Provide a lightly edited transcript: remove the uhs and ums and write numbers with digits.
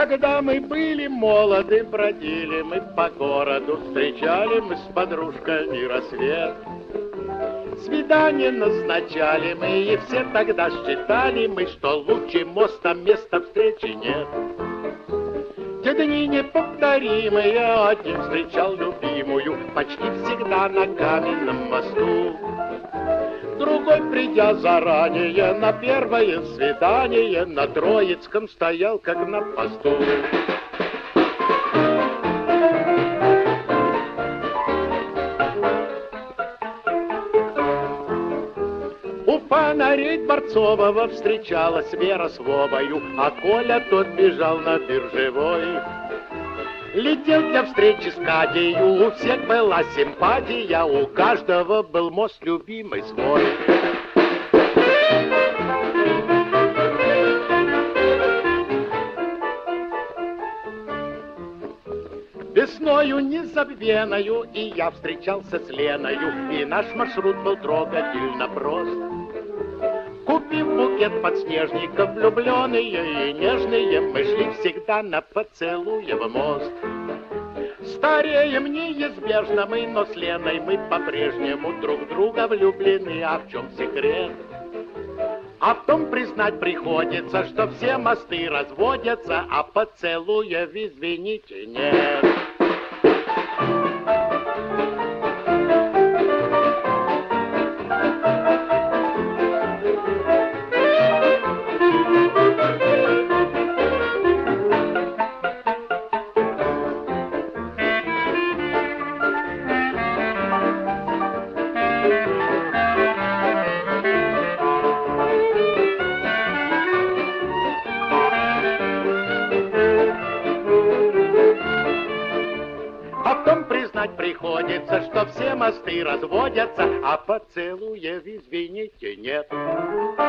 Когда мы были молоды, бродили мы по городу, встречали мы с подружками рассвет. Свидание назначали мы, и все тогда считали мы, что лучше моста места встречи нет. Те дни неповторимые, один встречал любимую почти всегда на каменном мосту. Другой, придя заранее на первое свидание, на Троицком стоял, как на посту. У фонарей Дворцового встречалась Вера с Вовою, а Коля тот бежал на Биржевой. Летел для встречи с Катею, у всех была симпатия, у каждого был мост любимый свой. Весною незабвеною и я встречался с Леною, и наш маршрут был трогательно прост. Купив букет подснежников, влюбленные и нежные, мы шли всегда на поцелуев мост. Стареем неизбежно мы, но с Леной мы по-прежнему друг в друга влюблены. А в чем секрет? А в том признать приходится, что все мосты разводятся, а поцелуев, извините, нет. Приходится, что все мосты разводятся, а поцелуев, извините, нет.